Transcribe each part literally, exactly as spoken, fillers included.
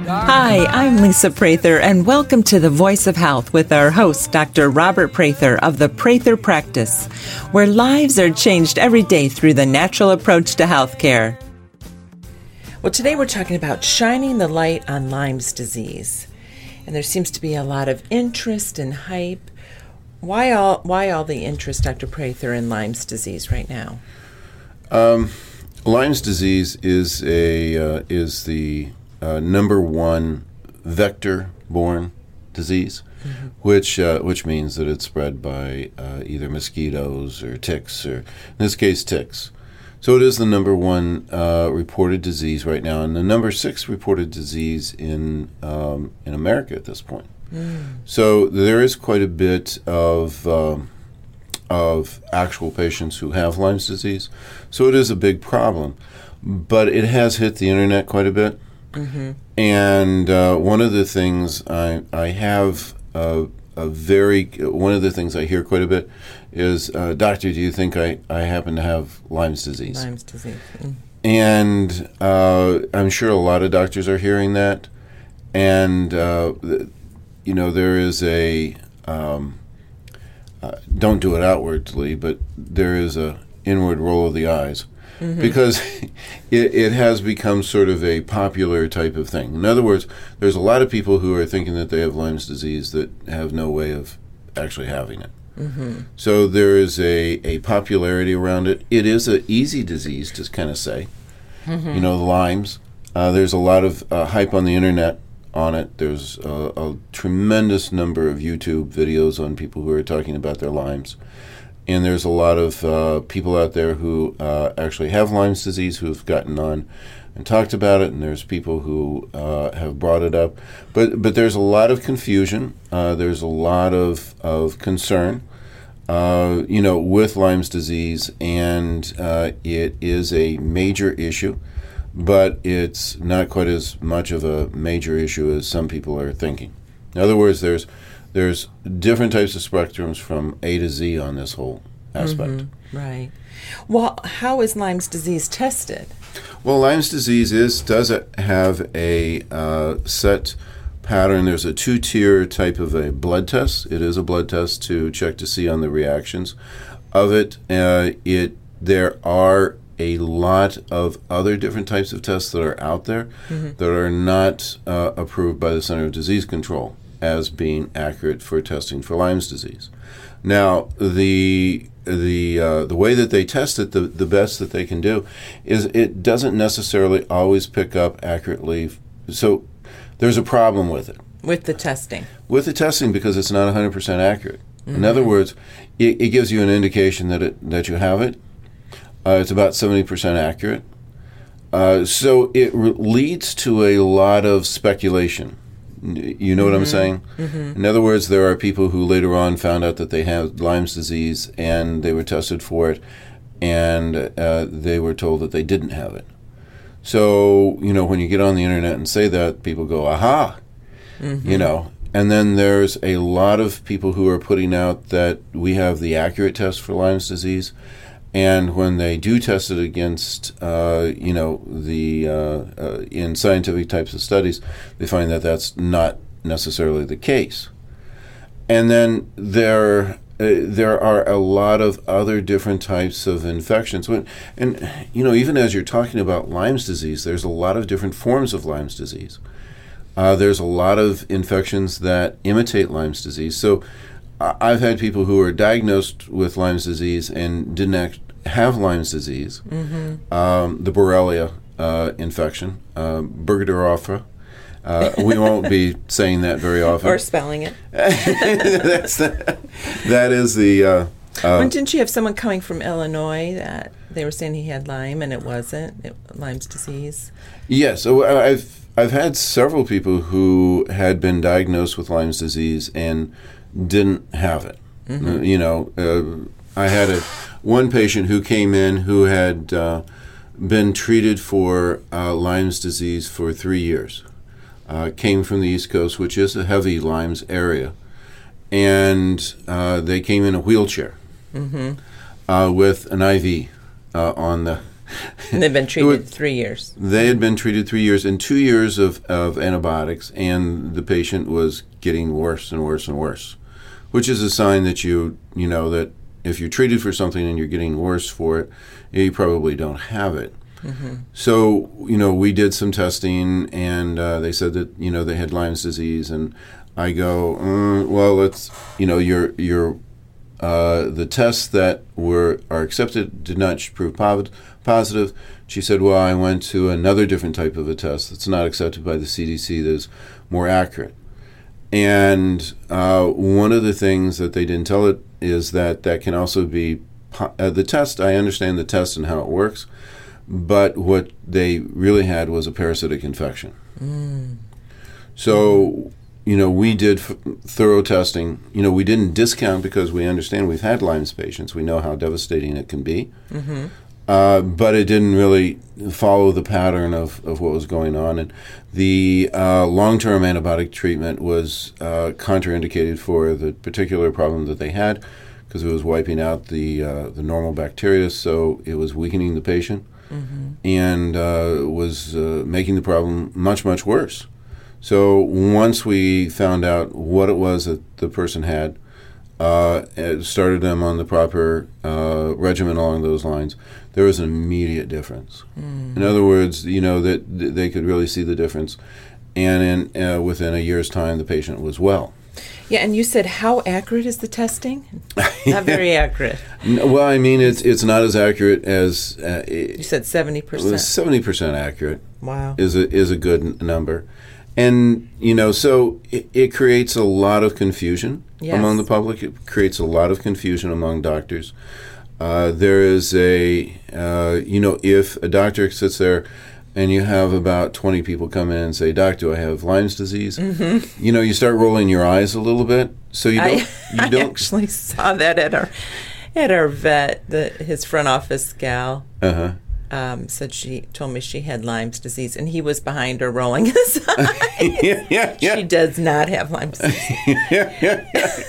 Hi, I'm Lisa Prather, and welcome to The Voice of Health with our host, Doctor Robert Prather of the Prather Practice, where lives are changed every day through the natural approach to healthcare. Well, today we're talking about shining the light on Lyme's disease, and there seems to be a lot of interest and hype. Why all why all the interest, Doctor Prather, in Lyme's disease right now? Um, Lyme's disease is a uh, is the uh, number one vector-borne disease, mm-hmm. which uh, which means that it's spread by uh, either mosquitoes or ticks, or in this case, ticks. So it is the number one uh, reported disease right now, and the number six reported disease in um, in America at this point. Mm. So there is quite a bit of um, of actual patients who have Lyme's disease. So it is a big problem, but it has hit the internet quite a bit. Mm-hmm. And uh, one of the things I I have uh, a very one of the things I hear quite a bit is, uh, Doctor, do you think I, I happen to have Lyme's disease? Lyme's disease. Mm. And uh, I'm sure a lot of doctors are hearing that. And, uh, you know, there is a, um, uh, don't do it outwardly, but there is a inward roll of the eyes. Mm-hmm. Because it, it has become sort of a popular type of thing. In other words, there's a lot of people who are thinking that they have Lyme's disease that have no way of actually having it. Mm-hmm. So there is a, a popularity around it. It is an easy disease to kind of say. Mm-hmm. You know, the Lyme's. Uh, there's a lot of uh, hype on the internet on it. There's a, a tremendous number of YouTube videos on people who are talking about their Lyme's. And there's a lot of uh, people out there who uh, actually have Lyme's disease who have gotten on and talked about it, and there's people who uh, have brought it up. But but there's a lot of confusion. Uh, there's a lot of, of concern, uh, you know, with Lyme's disease, and uh, it is a major issue, but it's not quite as much of a major issue as some people are thinking. In other words, there's There's different types of spectrums from A to Z on this whole aspect. Mm-hmm. Right. Well, how is Lyme's disease tested? Well, Lyme's disease is does have a uh, set pattern. There's a two-tier type of a blood test. It is a blood test to check to see on the reactions of it. Uh, it there are a lot of other different types of tests that are out there mm-hmm. that are not uh, approved by the Center of Disease Control as being accurate for testing for Lyme's disease. Now, the the uh, the way that they test it, the, the best that they can do, is it doesn't necessarily always pick up accurately. So there's a problem with it. With the testing? With the testing, because it's not one hundred percent accurate. Mm-hmm. In other words, it, it gives you an indication that it that you have it. Uh, it's about seventy percent accurate. Uh, so it re- leads to a lot of speculation. You know what mm-hmm. I'm saying? Mm-hmm. In other words, there are people who later on found out that they had Lyme's disease and they were tested for it, and uh, they were told that they didn't have it. So, you know, when you get on the internet and say that, people go, aha, mm-hmm. you know. And then there's a lot of people who are putting out that we have the accurate test for Lyme's disease. And when they do test it against, uh, you know, the uh, uh, in scientific types of studies, they find that that's not necessarily the case. And then there uh, there are a lot of other different types of infections. When, and, you know, even as you're talking about Lyme's disease, there's a lot of different forms of Lyme's disease. Uh, there's a lot of infections that imitate Lyme's disease. So I've had people who are diagnosed with Lyme's disease and didn't act, have Lyme's disease, mm-hmm. um, the Borrelia uh, infection, uh, Burgdorfera. Uh, we won't be saying that very often. Or spelling it. That's the, that is the... Uh, uh, well, didn't you have someone coming from Illinois that they were saying he had Lyme and it wasn't, it, Lyme's disease? Yes. So I've, I've had several people who had been diagnosed with Lyme's disease and didn't have it. Mm-hmm. You know, uh, I had a one patient who came in who had uh, been treated for uh, Lyme's disease for three years. Uh, came from the East Coast, which is a heavy Lyme's area, and uh, they came in a wheelchair mm-hmm. uh, with an I V uh, on the And they've been treated three years. They had been treated three years and two years of, of antibiotics, and the patient was getting worse and worse and worse, which is a sign that you, you know, that if you're treated for something and you're getting worse for it, you probably don't have it. Mm-hmm. So, you know, we did some testing, and uh, they said that, you know, they had Lyme's disease, and I go, mm, well, let's, you know, your your uh, the tests that were are accepted did not prove pov- positive. She said, well, I went to another different type of a test that's not accepted by the C D C that is more accurate. And uh, one of the things that they didn't tell it is that that can also be po- uh, the test. I understand the test and how it works, but what they really had was a parasitic infection. Mm. So, you know, we did f- thorough testing. You know, we didn't discount because we understand we've had Lyme's patients. We know how devastating it can be. Mm-hmm. Uh, but it didn't really follow the pattern of, of what was going on. And the uh, long-term antibiotic treatment was uh, contraindicated for the particular problem that they had because it was wiping out the uh, the normal bacteria, so it was weakening the patient mm-hmm. and uh, was uh, making the problem much, much worse. So once we found out what it was that the person had, uh, it started them on the proper uh, regimen along those lines, there was an immediate difference. Mm. In other words, you know, that th- they could really see the difference. And in uh, within a year's time, the patient was well. Yeah, and you said how accurate is the testing? Not very accurate. Well, I mean, it's it's not as accurate as... Uh, you said seventy percent. seventy percent accurate. Wow. Is a, is a good n- number. And, you know, so it, it creates a lot of confusion yes. among the public. It creates a lot of confusion among doctors. Uh, there is a, uh, you know, if a doctor sits there and you have about twenty people come in and say, Doc, do I have Lyme's disease? Mm-hmm. You know, you start rolling your eyes a little bit. So you don't... I, you don't I actually saw that at our, at our vet, the, his front office gal. Uh-huh. Um, said she told me she had Lyme's disease, and he was behind her rolling his eyes. yeah, yeah, yeah. She does not have Lyme's disease. yeah, yeah,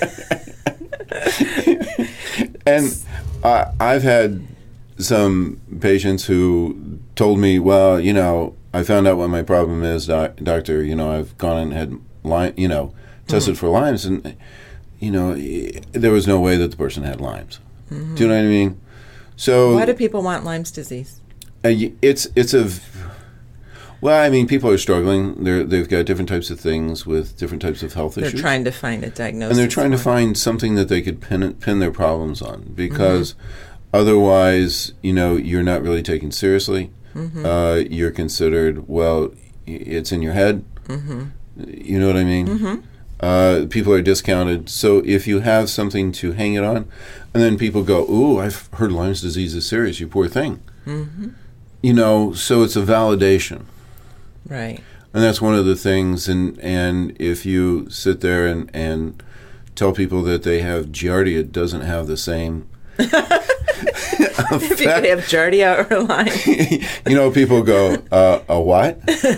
yeah. And uh, I've had some patients who told me, well, you know, I found out what my problem is, doc- doctor. You know, I've gone and had Lyme, you know, tested mm-hmm. for Lyme's, and you know, there was no way that the person had Lyme's. Mm-hmm. Do you know what I mean? So why do people want Lyme's disease? Uh, it's it's a well, I mean, people are struggling. They're they've got different types of things with different types of health they're issues. They're trying to find a diagnosis, and they're trying to find something that they could pin pin their problems on, because mm-hmm. otherwise, you know, you're not really taken seriously. Mm-hmm. Uh, you're considered, well, it's in your head. Mm-hmm. You know what I mean? Mm-hmm. Uh, people are discounted. So if you have something to hang it on, and then people go, "Ooh, I've heard Lyme's disease is serious. You poor thing." Mm-hmm. You know, so it's a validation. Right. And that's one of the things, and, and if you sit there and, and tell people that they have Giardia, it doesn't have the same if you could have Giardia or Lyme. You know, people go, uh, a what?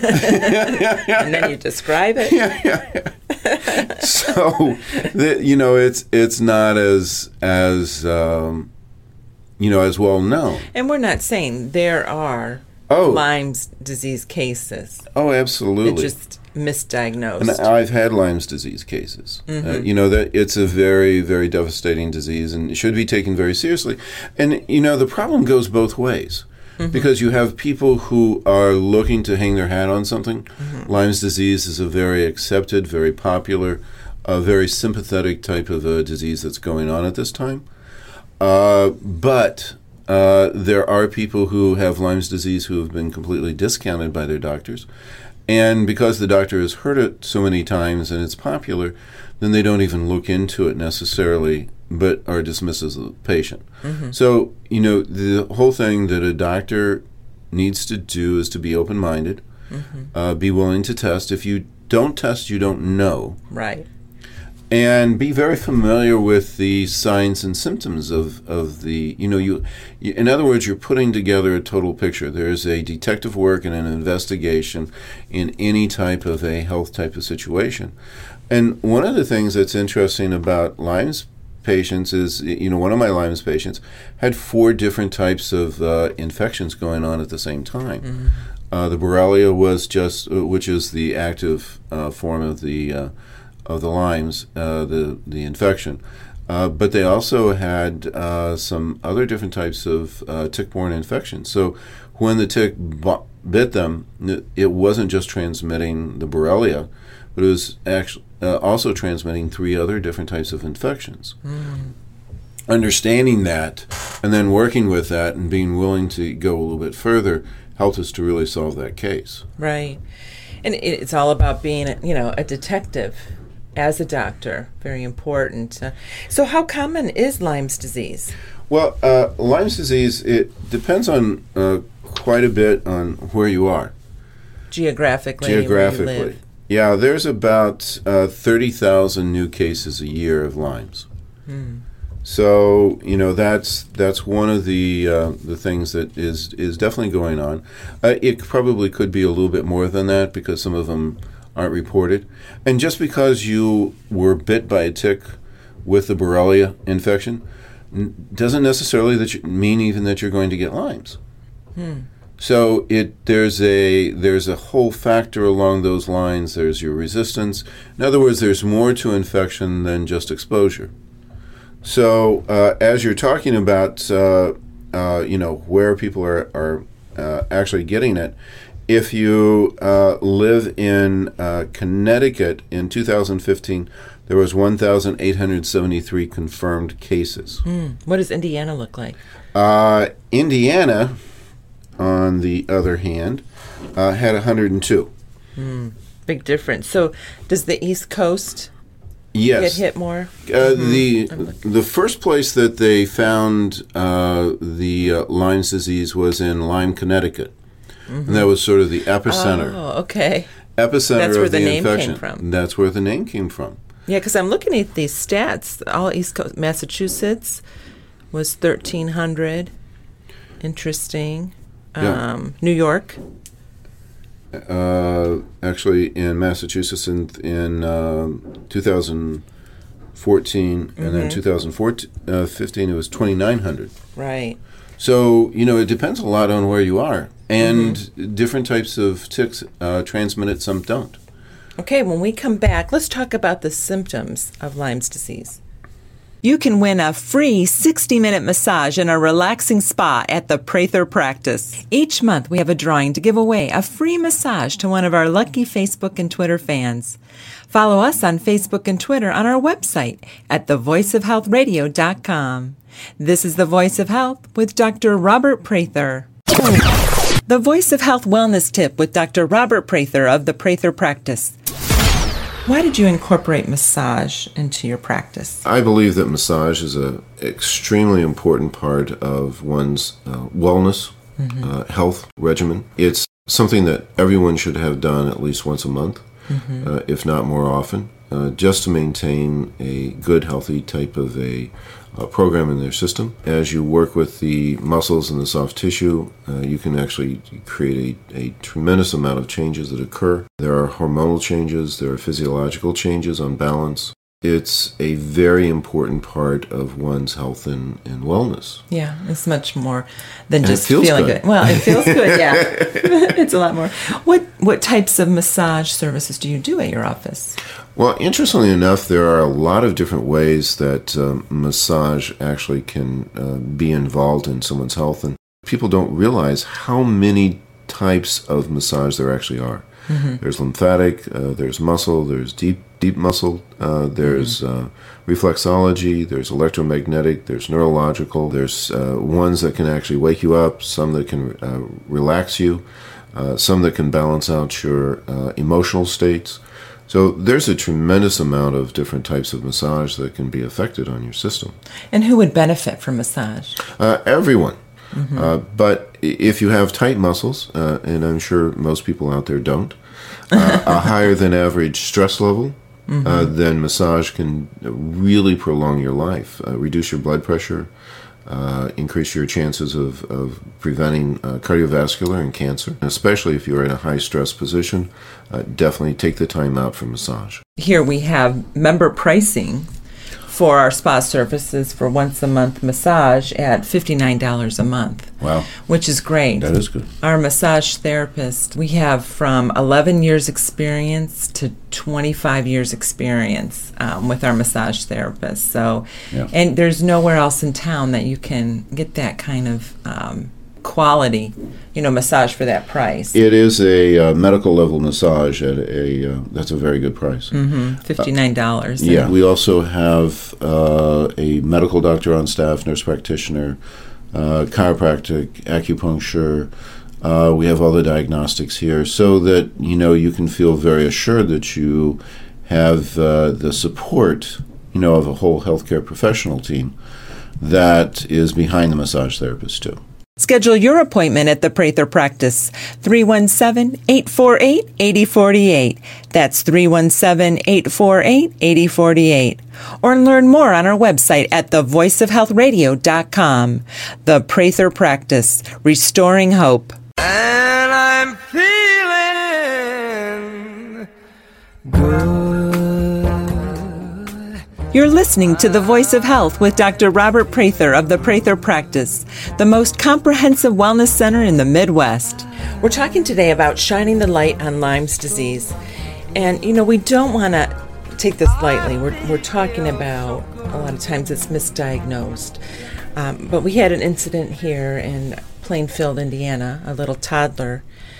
And then you describe it. Yeah, yeah, yeah. So, the, you know, it's it's not as, as um, you know, as well known. And we're not saying there are oh. Lyme's disease cases. Oh, absolutely. They're just misdiagnosed. And I've had Lyme's disease cases. Mm-hmm. Uh, you know, that it's a very, very devastating disease, and it should be taken very seriously. And, you know, the problem goes both ways. Mm-hmm. Because you have people who are looking to hang their hat on something. Mm-hmm. Lyme's disease is a very accepted, very popular, a very sympathetic type of a disease that's going on at this time. Uh, but uh, there are people who have Lyme's disease who have been completely discounted by their doctors. And because the doctor has heard it so many times and it's popular, then they don't even look into it necessarily, but are dismisses the patient. Mm-hmm. So, you know, the whole thing that a doctor needs to do is to be open-minded, mm-hmm. uh, be willing to test. If you don't test, you don't know. Right. And be very familiar with the signs and symptoms of, of the, you know, you, you, in other words, you're putting together a total picture. There's a detective work and an investigation in any type of a health type of situation. And one of the things that's interesting about Lyme's patients is, you know, one of my Lyme's patients had four different types of uh, infections going on at the same time. Mm-hmm. Uh, the Borrelia was just, uh, which is the active uh, form of the uh, of the Lyme's, uh, the the infection. Uh, but they also had uh, some other different types of uh, tick-borne infections. So when the tick b- bit them, it wasn't just transmitting the Borrelia, but it was actually uh, also transmitting three other different types of infections. Mm. Understanding that and then working with that and being willing to go a little bit further helped us to really solve that case. Right. And it's all about being, you know, a detective as a doctor. Very important. Uh, so how common is Lyme's disease? Well, uh, Lyme's disease, it depends on uh, quite a bit on where you are. Geographically. Geographically. Where you live. Yeah, there's about uh, thirty thousand new cases a year of Lyme's. Hmm. So, you know, that's that's one of the uh, the things that is, is definitely going on. Uh, it probably could be a little bit more than that because some of them aren't reported. And just because you were bit by a tick with the Borrelia infection n- doesn't necessarily that you, mean even that you're going to get Lyme's. Hmm. So it there's a there's a whole factor along those lines. There's your resistance. In other words, there's more to infection than just exposure. So uh, as you're talking about, uh, uh, you know, where people are, are uh, actually getting it, if you uh, live in uh, Connecticut in two thousand fifteen, there was one thousand eight hundred seventy-three confirmed cases. Mm. What does Indiana look like? Uh, Indiana, on the other hand, uh, had one hundred two. Mm. Big difference. So does the East Coast yes. get hit more? Uh, mm-hmm. The the first place that they found uh, the uh, Lyme's disease was in Lyme, Connecticut. Mm-hmm. And that was sort of the epicenter. Oh, okay. Epicenter That's where of the, the name infection. came from. That's where the name came from. Yeah, because I'm looking at these stats. All East Coast, Massachusetts was thirteen hundred. Interesting. Yeah. Um, New York. Uh, actually, in Massachusetts in in um, two thousand fourteen, mm-hmm. and then two thousand fifteen, it was twenty-nine hundred. Right. So, you know, it depends a lot on where you are. And mm-hmm. different types of ticks uh, transmit it, some don't. Okay, when we come back, let's talk about the symptoms of Lyme's disease. You can win a free sixty-minute massage in a relaxing spa at the Prather Practice. Each month, we have a drawing to give away a free massage to one of our lucky Facebook and Twitter fans. Follow us on Facebook and Twitter on our website at the voice of health radio dot com. This is The Voice of Health with Doctor Robert Prather. The Voice of Health Wellness Tip with Doctor Robert Prather of the Prather Practice. Why did you incorporate massage into your practice? I believe that massage is an extremely important part of one's uh, wellness, mm-hmm. uh, health regimen. It's something that everyone should have done at least once a month, mm-hmm. uh, if not more often, uh, just to maintain a good, healthy type of a uh, program in their system. As you work with the muscles and the soft tissue, uh, you can actually create a, a tremendous amount of changes that occur. There are hormonal changes, there are physiological changes on balance. It's a very important part of one's health and, and wellness. Yeah, it's much more than and just it feels feeling good. good. Well, it feels good, yeah. It's a lot more. What what types of massage services do you do at your office? Well, interestingly enough, there are a lot of different ways that um, massage actually can uh, be involved in someone's health. And people don't realize how many types of massage there actually are. Mm-hmm. There's lymphatic, uh, there's muscle, there's deep deep muscle, uh, there's mm-hmm. uh, reflexology, there's electromagnetic, there's neurological, there's uh, ones that can actually wake you up, some that can uh, relax you, uh, some that can balance out your uh, emotional states. So there's a tremendous amount of different types of massage that can be affected on your system. And who would benefit from massage? Uh, everyone. Mm-hmm. Uh, but if you have tight muscles, uh, and I'm sure most people out there don't, uh, a higher than average stress level, mm-hmm. uh, then massage can really prolong your life, uh, reduce your blood pressure, uh, increase your chances of, of preventing uh, cardiovascular and cancer, especially if you're in a high stress position. Uh, definitely take the time out for massage. Here we have member pricing for our spa services for once a month massage at fifty-nine dollars a month. Wow. Which is great. That is good. Our massage therapist, we have from eleven years experience to twenty-five years experience um, with our massage therapist. So, Yeah. and there's nowhere else in town that you can get that kind of um, quality, you know, massage for that price. It is a uh, medical level massage at a, uh, that's a very good price. Mm-hmm. fifty-nine dollars. Uh, yeah. We also have uh, a medical doctor on staff, nurse practitioner, uh, chiropractic, acupuncture. Uh, we have all the diagnostics here so that, you know, you can feel very assured that you have uh, the support, you know, of a whole healthcare professional team that is behind the massage therapist, too. Schedule your appointment at the Prather Practice, three one seven, eight four eight, eight zero four eight. That's three one seven, eight four eight, eight zero four eight. Or learn more on our website at the voice of health radio dot com. The Prather Practice, restoring hope. And I'm feeling good. You're listening to The Voice of Health with Doctor Robert Prather of the Prather Practice, the most comprehensive wellness center in the Midwest. We're talking today about shining the light on Lyme's disease. And, you know, we don't want to take this lightly. We're, we're talking about, a lot of times it's misdiagnosed. Um, but we had an incident here in Plainfield, Indiana, a little toddler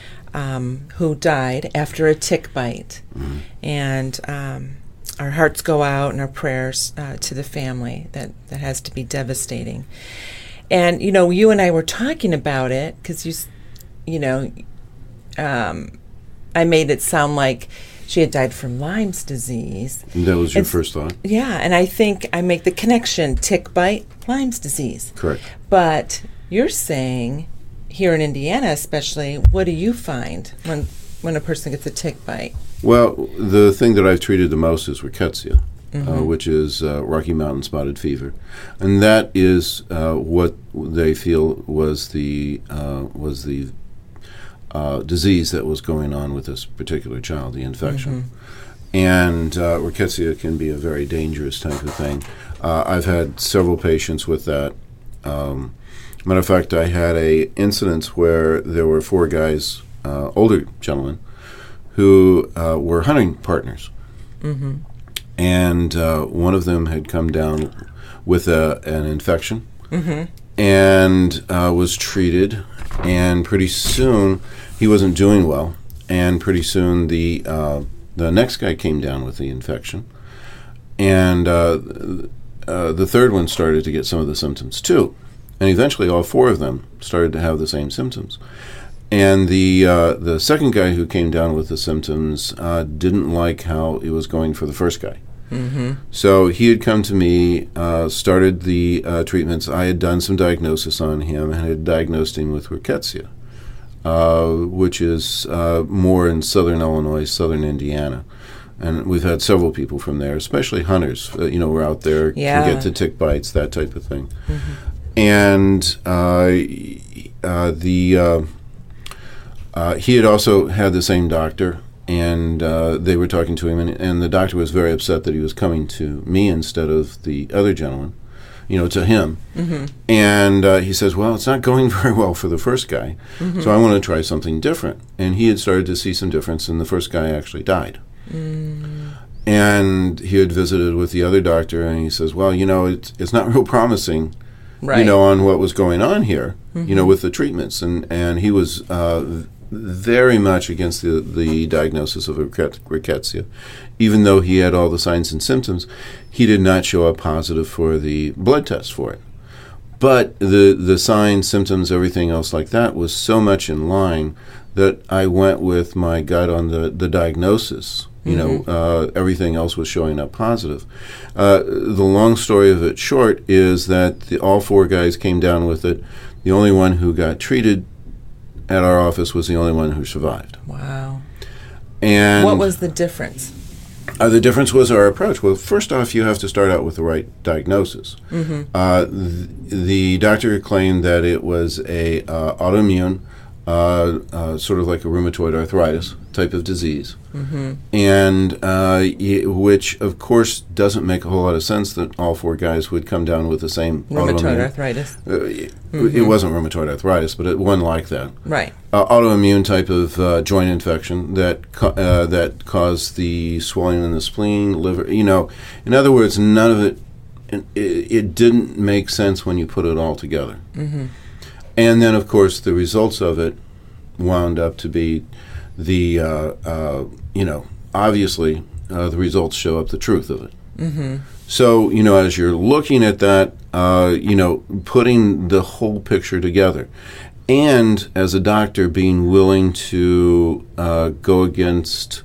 um, who died after a tick bite. Mm-hmm. And um, our hearts go out and our prayers uh, to the family. That, that has to be devastating. And, you know, you and I were talking about it because, you, you know, um, I made it sound like she had died from Lyme's disease. And that was your It's, first thought? Yeah, and I think I make the connection, tick bite, Lyme's disease. Correct. But you're saying, here in Indiana especially, what do you find when when a person gets a tick bite? Well, the thing that I've treated the most is rickettsia, Mm-hmm. uh, which is uh, Rocky Mountain spotted fever, and that is uh, what they feel was the uh, was the uh, disease that was going on with this particular child, the infection. Mm-hmm. And uh, rickettsia can be a very dangerous type of thing. Uh, I've had several patients with that. Um, matter of fact, I had a incident where there were four guys, uh, older gentlemen, who uh, were hunting partners. Mm-hmm. And uh, one of them had come down with a, an infection mm-hmm. and uh, was treated. And pretty soon, he wasn't doing well. And pretty soon, the uh, the next guy came down with the infection. And uh, uh, the third one started to get some of the symptoms too. And eventually, all four of them started to have the same symptoms. And the uh, the second guy who came down with the symptoms uh, didn't like how it was going for the first guy. Mm-hmm. So he had come to me, uh, started the uh, treatments. I had done some diagnosis on him and had diagnosed him with rickettsia, uh, which is uh, more in southern Illinois, southern Indiana. And we've had several people from there, especially hunters. Uh, you know, we're out there, yeah. can get to tick bites, that type of thing. Mm-hmm. And uh, uh, the... Uh, Uh, he had also had the same doctor, and uh, they were talking to him, and, and the doctor was very upset that he was coming to me instead of the other gentleman, you know, to him. Mm-hmm. And uh, he says, well, it's not going very well for the first guy, mm-hmm. so I want to try something different. And he had started to see some difference, and the first guy actually died. Mm. And he had visited with the other doctor, and he says, well, you know, it's, it's not real promising, right. you know, on what was going on here, mm-hmm. you know, with the treatments. And, and he was... Uh, very much against the, the diagnosis of rickettsia. Even though he had all the signs and symptoms, he did not show up positive for the blood test for it. But the, the signs, symptoms, everything else like that was so much in line that I went with my gut on the, the diagnosis. You mm-hmm. know, uh, everything else was showing up positive. Uh, the long story of it short is that the, all four guys came down with it. The only one who got treated at our office was the only one who survived. Wow. And what was the difference? Uh, the difference was our approach. Well, first off, you have to start out with the right diagnosis. Mm-hmm. Uh, th- the doctor claimed that it was a uh, autoimmune uh, uh, sort of like a rheumatoid arthritis type of disease, Mm-hmm. and uh, y- which, of course, doesn't make a whole lot of sense that all four guys would come down with the same Rheumatoid autoimmune. arthritis. Uh, it, it wasn't rheumatoid arthritis, but it one like that. Right. Uh, autoimmune type of uh, joint infection that ca- uh, that caused the swelling in the spleen, liver. You know, in other words, none of it. It, it didn't make sense when you put it all together. Mm-hmm. And then, of course, the results of it wound up to be the, uh, uh, you know, obviously uh, the results show up the truth of it. Mm-hmm. So, you know, as you're looking at that, uh, you know, putting the whole picture together, and as a doctor being willing to uh, go against,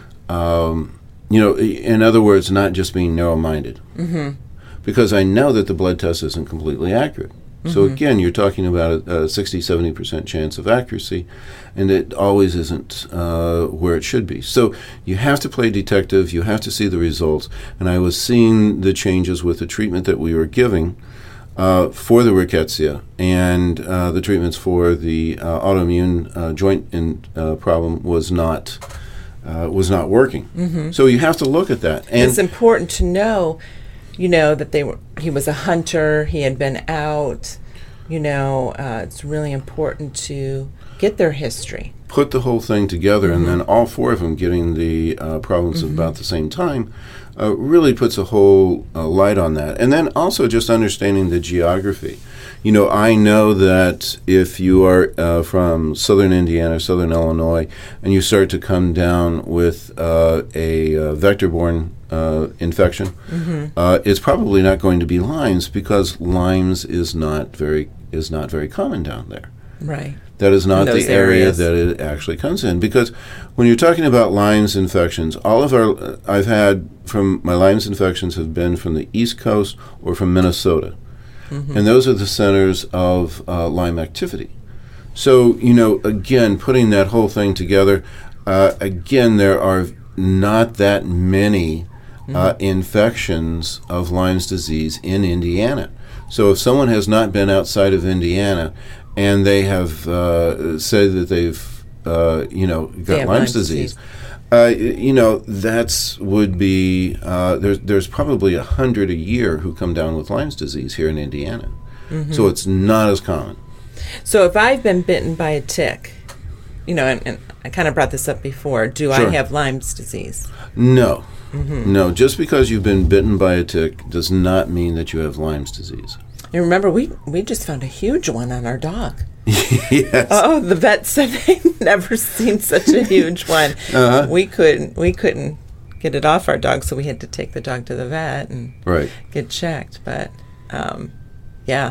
um, you know, in other words, not just being narrow-minded. Mm-hmm. Because I know that the blood test isn't completely accurate. So again, you're talking about a, a sixty, seventy percent chance of accuracy, and it always isn't uh, where it should be. So you have to play detective, you have to see the results, and I was seeing the changes with the treatment that we were giving uh, for the rickettsia and uh, the treatments for the uh, autoimmune uh, joint in, uh, problem was not uh, was not working. Mm-hmm. So you have to look at that. And it's important to know, you know, that they were. He was a hunter. He had been out. You know, uh, it's really important to get their history. Put the whole thing together, Mm-hmm. and then all four of them getting the uh, problems at about the same time uh, really puts a whole uh, light on that. And then also just understanding the geography. You know, I know that if you are uh, from southern Indiana, southern Illinois, and you start to come down with uh, a uh, vector-borne uh, infection, Mm-hmm. uh, it's probably not going to be Lyme's because Lyme's is not very is not very common down there. Right. That is not In those the area areas. that it actually comes in. Because when you're talking about Lyme's infections, all of our, uh, I've had from, my Lyme's infections have been from the East Coast or from Minnesota. Mm-hmm. And those are the centers of uh, Lyme activity. So, you know, again, putting that whole thing together, uh, again, there are not that many uh, infections of Lyme's disease in Indiana. So if someone has not been outside of Indiana and they have uh, said that they've, uh, you know, got They have Lyme's Lyme's disease, disease. uh, you know, that's would be, uh, there's, there's probably a hundred a year who come down with Lyme's disease here in Indiana. Mm-hmm. So it's not as common. So if I've been bitten by a tick, you know, and, and I kind of brought this up before, do Sure. I have Lyme's disease? No. Mm-hmm. No, just because you've been bitten by a tick does not mean that you have Lyme's disease. And remember, we we just found a huge one on our dog. Yes. Oh, the vet said they'd never seen such a huge one. Uh-huh. We couldn't we couldn't get it off our dog, so we had to take the dog to the vet and Right. get checked. But um, yeah,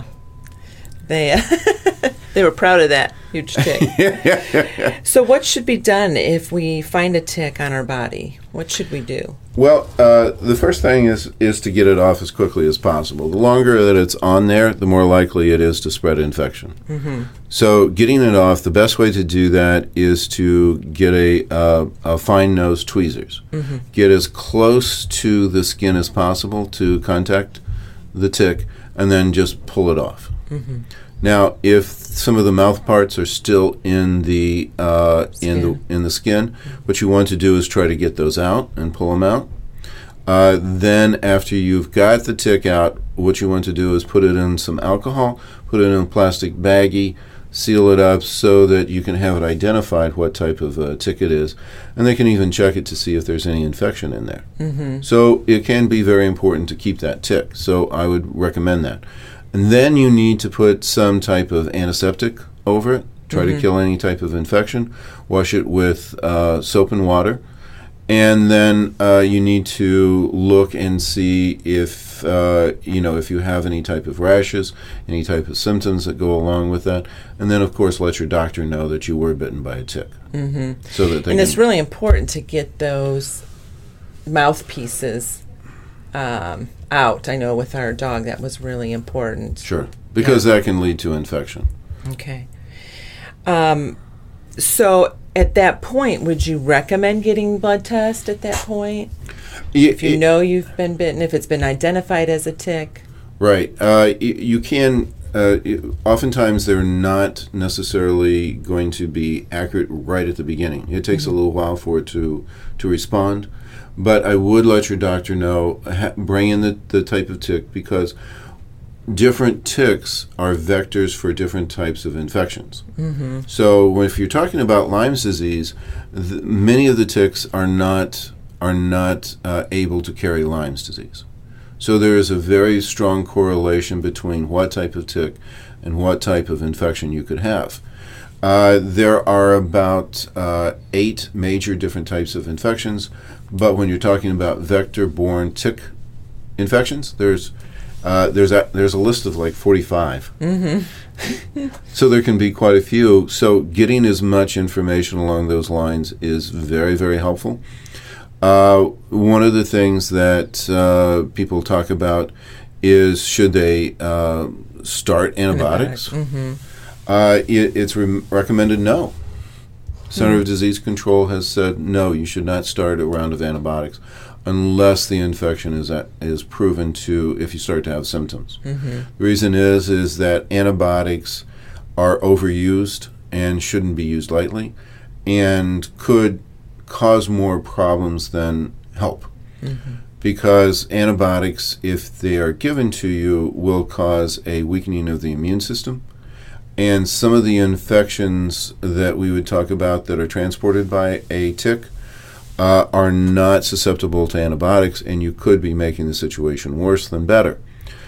they they were proud of that huge tick. So what should be done if we find a tick on our body? What should we do? Well, uh, the first thing is is to get it off as quickly as possible. The longer that it's on there, the more likely it is to spread infection. Mm-hmm. So getting it off, the best way to do that is to get a, uh, a fine-nosed tweezers. Mm-hmm. Get as close to the skin as possible to contact the tick, and then just pull it off. Mm-hmm. Now, if some of the mouth parts are still in the uh, in the Skin. in the skin, what you want to do is try to get those out and pull them out. Uh, then, after you've got the tick out, what you want to do is put it in some alcohol, put it in a plastic baggie, seal it up so that you can have it identified what type of uh, tick it is, and they can even check it to see if there's any infection in there. Mm-hmm. So it can be very important to keep that tick. So I would recommend that. And then you need to put some type of antiseptic over it, try Mm-hmm. to kill any type of infection, wash it with uh, soap and water, and then uh, you need to look and see if, uh, you know, if you have any type of rashes, any type of symptoms that go along with that, and then, of course, let your doctor know that you were bitten by a tick. Mm-hmm. So that they And can, it's really important to get those mouthpieces um, out. I know with our dog that was really important. Sure, because that can lead to infection. Okay. Um, so at that point, would you recommend getting blood test at that point? Y- If you it- know you've been bitten, if it's been identified as a tick? Right. Uh, y- you can, uh, it, oftentimes they're not necessarily going to be accurate right at the beginning. It takes mm-hmm. a little while for it to to respond, but I would let your doctor know, ha- bring in the, the type of tick, because different ticks are vectors for different types of infections. Mm-hmm. So if you're talking about Lyme's disease, th- many of the ticks are not are not uh, able to carry Lyme's disease. So there is a very strong correlation between what type of tick and what type of infection you could have. Uh, there are about uh, eight major different types of infections, but when you're talking about vector-borne tick infections, there's uh, there's a, there's a list of like forty-five. Mm-hmm. So there can be quite a few. So getting as much information along those lines is very, very helpful. Uh, one of the things that uh, people talk about is, should they uh, start antibiotics? Mm-hmm. Uh, it, it's re- recommended no. Center mm-hmm. of Disease Control has said no, you should not start a round of antibiotics unless the infection is at, is proven to, if you start to have symptoms. Mm-hmm. The reason is is that antibiotics are overused and shouldn't be used lightly, and could cause more problems than help. Mm-hmm. Because antibiotics, if they are given to you, will cause a weakening of the immune system. And some of the infections that we would talk about that are transported by a tick uh, are not susceptible to antibiotics, and you could be making the situation worse than better.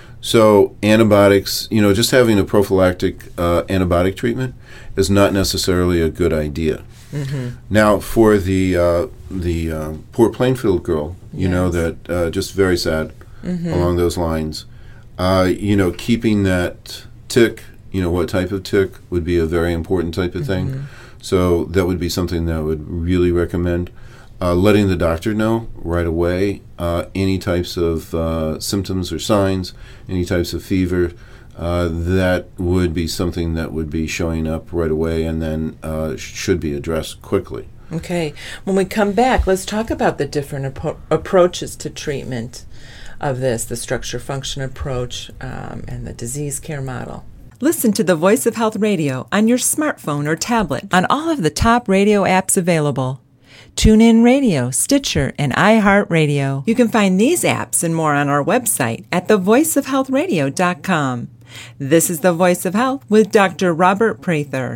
So antibiotics, you know, just having a prophylactic uh, antibiotic treatment is not necessarily a good idea. Mm-hmm. Now, for the uh, the uh, poor Plainfield girl, you yes. know, that uh, just very sad mm-hmm. along those lines, uh, you know, keeping that tick, you know, what type of tick would be a very important type of mm-hmm. thing. So that would be something that I would really recommend. Uh, letting the doctor know right away uh, any types of uh, symptoms or signs, any types of fever, Uh, that would be something that would be showing up right away, and then uh, should be addressed quickly. Okay. When we come back, let's talk about the different ap- approaches to treatment of this, the structure-function approach um, and the disease care model. Listen to the Voice of Health Radio on your smartphone or tablet on all of the top radio apps available. TuneIn Radio, Stitcher, and iHeartRadio. You can find these apps and more on our website at the voice of health radio dot com. This is The Voice of Health with Doctor Robert Prather.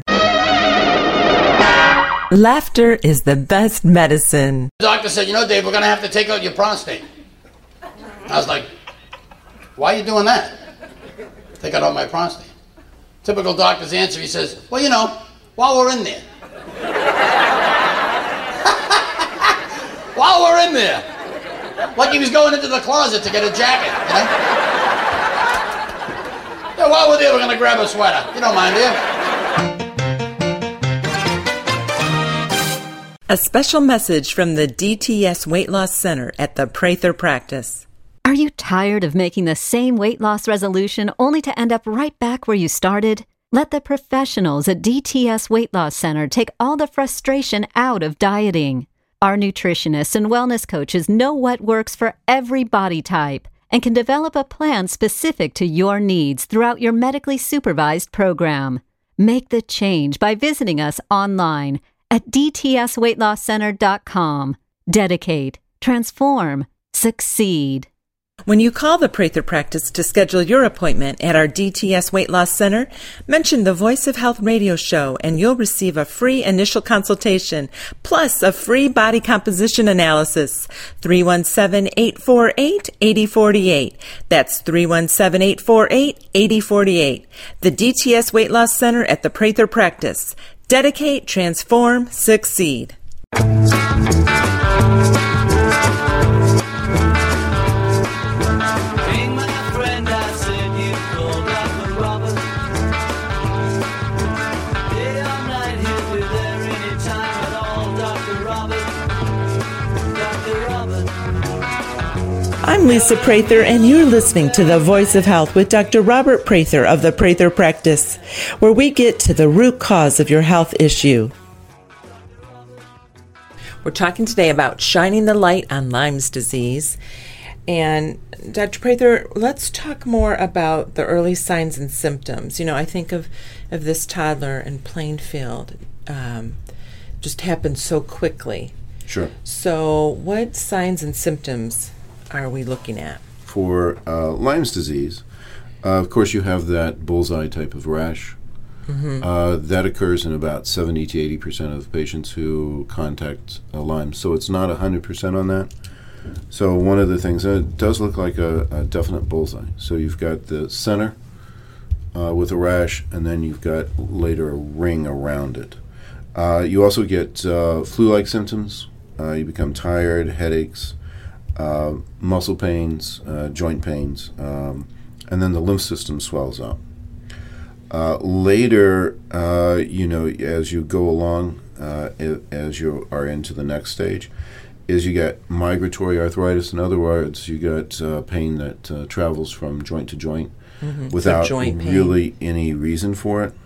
Laughter is the best medicine. The doctor said, you know, Dave, we're going to have to take out your prostate. I was like, why are you doing that? Take out all my prostate. Typical doctor's answer, he says, well, you know, while we're in there. While we're in there. Like he was going into the closet to get a jacket, you know? Yeah, while we're there, we're going to grab a sweater. You don't mind, do you? A special message from the D T S Weight Loss Center at the Prather Practice. Are you tired of making the same weight loss resolution only to end up right back where you started? Let the professionals at D T S Weight Loss Center take all the frustration out of dieting. Our nutritionists and wellness coaches know what works for every body type and can develop a plan specific to your needs throughout your medically supervised program. Make the change by visiting us online at d t s weight loss center dot com. Dedicate, transform, succeed. When you call the Prather Practice to schedule your appointment at our D T S Weight Loss Center, mention the Voice of Health radio show and you'll receive a free initial consultation plus a free body composition analysis. three one seven, eight four eight, eight zero four eight. That's three one seven, eight four eight, eight zero four eight. The D T S Weight Loss Center at the Prather Practice. Dedicate, transform, succeed. I'm Lisa Prather, and you're listening to The Voice of Health with Doctor Robert Prather of the Prather Practice, where we get to the root cause of your health issue. We're talking today about shining the light on Lyme's disease. And Doctor Prather, let's talk more about the early signs and symptoms. You know, I think of, of this toddler in Plainfield, um, just happened so quickly. Sure. So what signs and symptoms are we looking at? For uh, Lyme's disease, uh, of course, you have that bullseye type of rash. Mm-hmm. Uh, that occurs in about seventy to eighty percent of patients who contact uh, Lyme. So it's not one hundred percent on that. So one of the things, uh, it does look like a, a definite bullseye. So you've got the center uh, with a rash, and then you've got later a ring around it. Uh, you also get uh, flu-like symptoms. Uh, you become tired, headaches, uh, muscle pains, uh, joint pains, um, and then the lymph system swells up. Uh, later, uh, you know, as you go along, uh, I- as you are into the next stage, is you get migratory arthritis. In other words, you get uh, pain that uh, travels from joint to joint Mm-hmm. without joint pain. really any reason for it.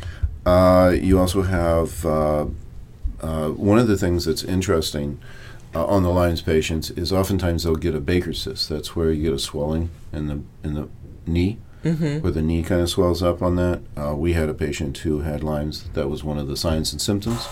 Uh, you also have uh, uh, one of the things that's interesting uh, on the Lyme's patients is oftentimes they'll get a Baker cyst. That's where you get a swelling in the in the knee. Mm-hmm. Where the knee kind of swells up on that. Uh, we had a patient who had Lyme's. That was one of the signs and symptoms.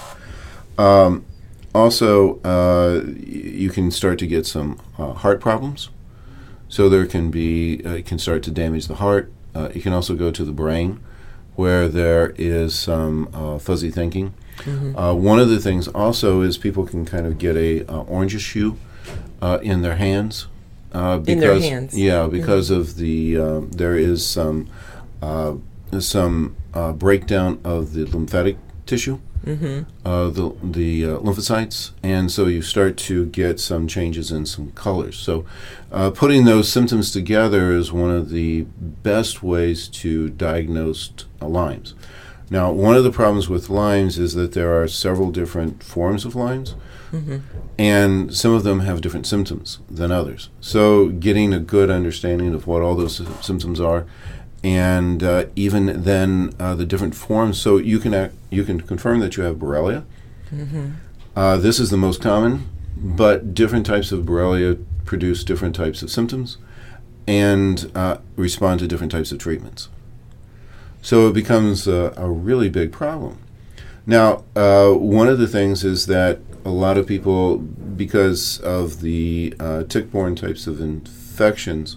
Um, also, uh, y- you can start to get some uh, heart problems. So there can be, uh, it can start to damage the heart. Uh, it can also go to the brain, where there is some uh, fuzzy thinking. Mm-hmm. Uh, one of the things also is people can kind of get a uh, orangish hue uh, in their hands. Uh, because, In their hands. Yeah, because mm-hmm. of the uh, there is some uh, some uh, breakdown of the lymphatic tissue, mm-hmm. uh, the the uh, lymphocytes, and so you start to get some changes in some colors. So, uh, putting those symptoms together is one of the best ways to diagnose uh, Lyme's. Now, one of the problems with Lyme's is that there are several different forms of Lyme's. Mm-hmm. And some of them have different symptoms than others. So getting a good understanding of what all those sy- symptoms are, and uh, even then uh, the different forms. So you can act, you can confirm that you have Borrelia. Mm-hmm. Uh, this is the most common, but different types of Borrelia produce different types of symptoms and uh, respond to different types of treatments. So it becomes a, a really big problem. Now, uh, one of the things is that a lot of people, because of the uh, tick-borne types of infections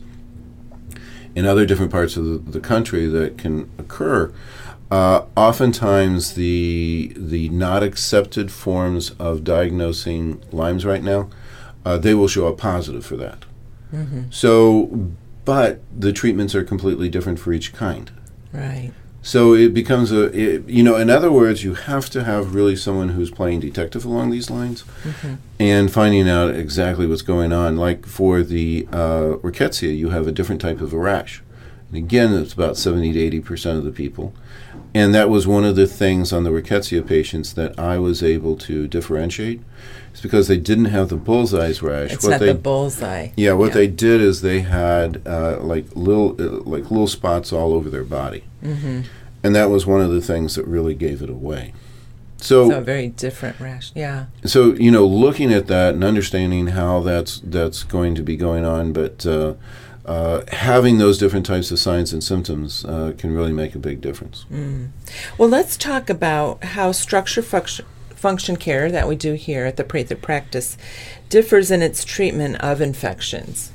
in other different parts of the, the country that can occur, uh, oftentimes the the not accepted forms of diagnosing Lyme's right now, uh, they will show up positive for that. Mm-hmm. So, but the treatments are completely different for each kind. Right. So it becomes a, it, you know, in other words, you have to have really someone who's playing detective along these lines mm-hmm. and finding out exactly what's going on. Like for the uh, rickettsia, you have a different type of a rash. And again, it's about seventy to eighty percent of the people. And that was one of the things on the rickettsia patients that I was able to differentiate. It's because they didn't have the bullseye's rash. It's what not they, the bullseye. Yeah, what yeah. they did is they had uh, like little uh, like little spots all over their body. Mm-hmm. And that was one of the things that really gave it away. So, so a very different rash, yeah. So, you know, looking at that and understanding how that's that's going to be going on, but uh, uh, having those different types of signs and symptoms uh, can really make a big difference. Mm. Well, let's talk about how structure function, function care that we do here at the Prather Practice differs in its treatment of infections.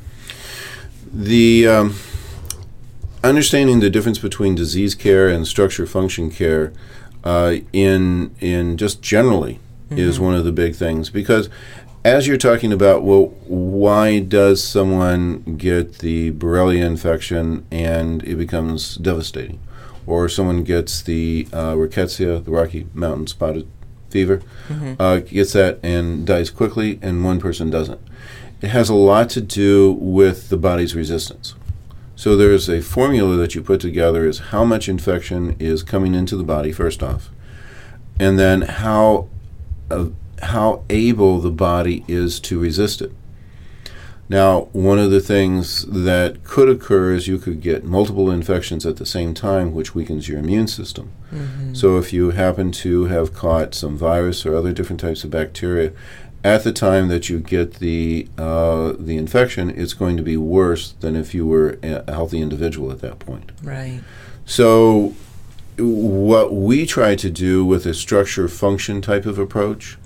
The um, understanding the difference between disease care and structure function care uh, in in just generally mm-hmm. is one of the big things, because as you're talking about, well, why does someone get the Borrelia infection and it becomes devastating, or someone gets the uh, rickettsia, the Rocky Mountain spotted fever, mm-hmm. uh, gets that and dies quickly, and one person doesn't? It has a lot to do with the body's resistance. So there's a formula that you put together is how much infection is coming into the body, first off, and then how uh, how able the body is to resist it. Now, one of the things that could occur is you could get multiple infections at the same time, which weakens your immune system. Mm-hmm. So if you happen to have caught some virus or other different types of bacteria, at the time that you get the uh, the infection, it's going to be worse than if you were a healthy individual at that point. Right. So what we try to do with a structure-function type of approach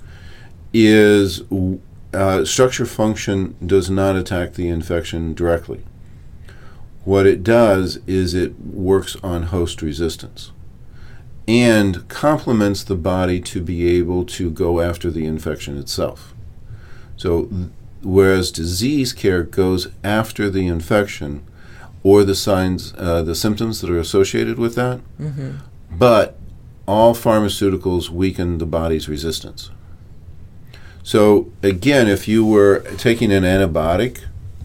is uh, structure-function does not attack the infection directly. What it does is it works on host resistance and complements the body to be able to go after the infection itself. So th- whereas disease care goes after the infection or the signs, uh, the symptoms that are associated with that, mm-hmm. but all pharmaceuticals weaken the body's resistance. So again, if you were taking an antibiotic,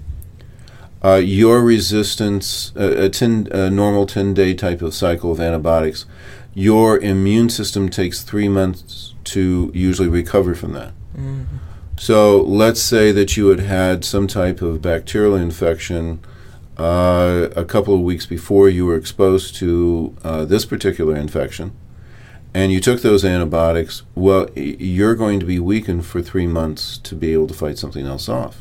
uh, your resistance, uh, a, ten, a normal ten-day type of cycle of antibiotics, your immune system takes three months to usually recover from that. Mm-hmm. So let's say that you had had some type of bacterial infection uh, a couple of weeks before you were exposed to uh, this particular infection, and you took those antibiotics. Well, you're going to be weakened for three months to be able to fight something else off.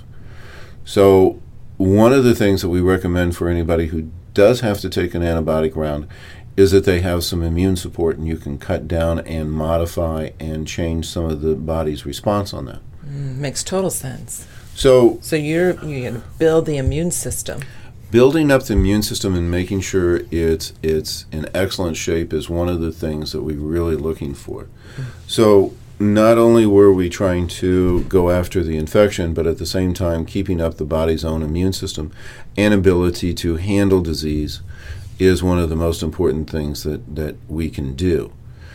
So one of the things that we recommend for anybody who does have to take an antibiotic round is that they have some immune support, and you can cut down and modify and change some of the body's response on that. Mm, makes total sense. So, so you're you're going to build the immune system. Building up the immune system and making sure it's it's in excellent shape is one of the things that we're really looking for. Mm-hmm. So not only were we trying to go after the infection, but at the same time keeping up the body's own immune system and ability to handle disease is one of the most important things that, that we can do.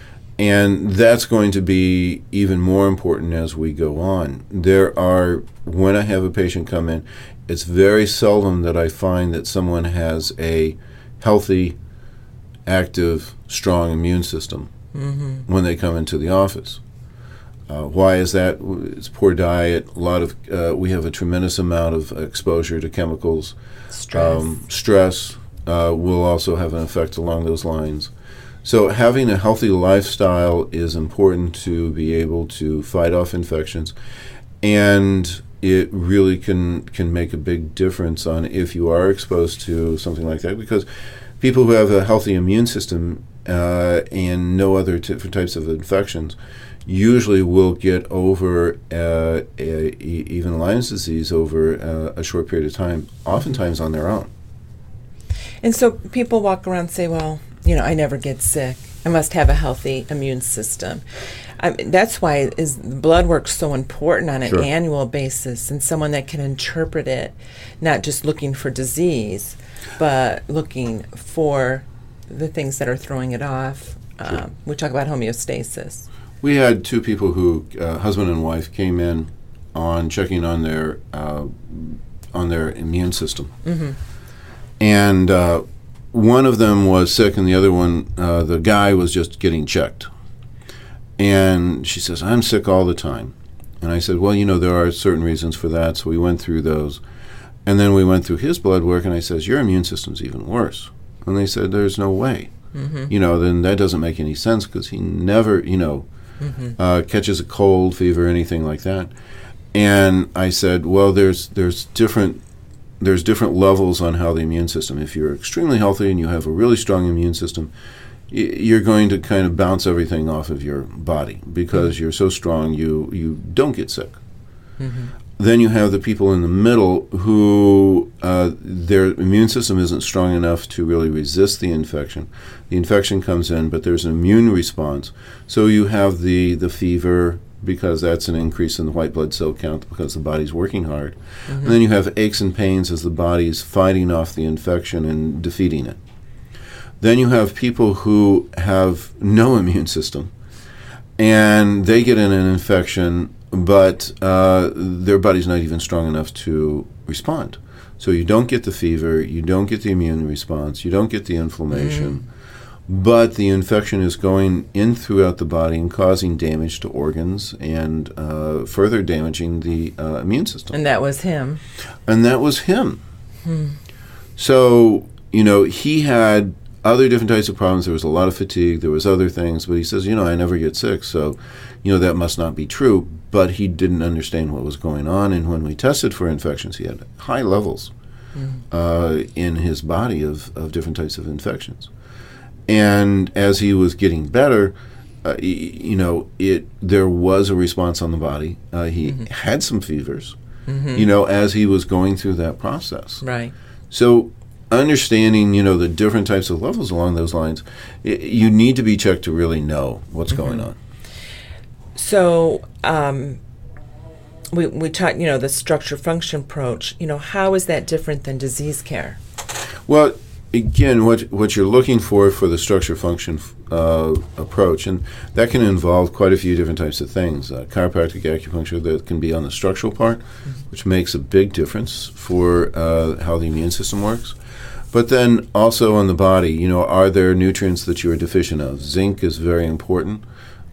And that's going to be even more important as we go on. There are, when I have a patient come in, it's very seldom that I find that someone has a healthy, active, strong immune system mm-hmm. when they come into the office. Uh, why is that? It's poor diet. A lot of uh, we have a tremendous amount of exposure to chemicals. Stress. Um, stress uh, will also have an effect along those lines. So having a healthy lifestyle is important to be able to fight off infections, and it really can can make a big difference on if you are exposed to something like that, because people who have a healthy immune system uh, and no other t- types of infections usually will get over uh, a, e- even Lyme's disease over uh, a short period of time, oftentimes on their own. And so people walk around and say, well, you know, I never get sick. I must have a healthy immune system. I mean, that's why is blood work so important on an Sure. annual basis, and someone that can interpret it, not just looking for disease, but looking for the things that are throwing it off. Sure. Um, we talk about homeostasis. We had two people who, uh, husband and wife, came in on checking on their uh, on their immune system, mm-hmm. and uh, one of them was sick, and the other one, uh, the guy, was just getting checked. And she says, "I'm sick all the time." And I said, "Well, you know, there are certain reasons for that." So we went through those, and then we went through his blood work, and I says, "Your immune system's even worse." And they said, "There's no way." Mm-hmm. You know, then that doesn't make any sense because he never, you know. Mm-hmm. Uh, catches a cold, fever, anything like that. And I said, well, there's there's different there's different levels on how the immune system. If you're extremely healthy and you have a really strong immune system, y- you're going to kind of bounce everything off of your body because mm-hmm. you're so strong you you don't get sick. Mm-hmm. Then you have the people in the middle who uh, their immune system isn't strong enough to really resist the infection. The infection comes in, but there's an immune response. So you have the, the fever because that's an increase in the white blood cell count because the body's working hard. Mm-hmm. And then you have aches and pains as the body's fighting off the infection and defeating it. Then you have people who have no immune system, and they get in an infection, but uh, their body's not even strong enough to respond. So you don't get the fever, you don't get the immune response, you don't get the inflammation, mm. but the infection is going in throughout the body and causing damage to organs and uh, further damaging the uh, immune system. And that was him. And that was him. Hmm. So, you know, he had other different types of problems. There was a lot of fatigue, there was other things, but he says, you know, I never get sick, so, you know, that must not be true. but he didn't understand what was going on. And when we tested for infections, he had high levels mm. uh, in his body of, of different types of infections. And as he was getting better, uh, you know, it there was a response on the body. Uh, he mm-hmm. had some fevers, mm-hmm. you know, as he was going through that process. Right. So understanding, you know, the different types of levels along those lines, it, you need to be checked to really know what's mm-hmm. going on. So um, we we talked, you know, the structure function approach. You know, how is that different than disease care? Well, again, what what you're looking for for the structure function uh, approach, and that can involve quite a few different types of things. Uh, chiropractic acupuncture that can be on the structural part, mm-hmm. which makes a big difference for uh, how the immune system works. But then also on the body, you know, are there nutrients that you are deficient of? Zinc is very important.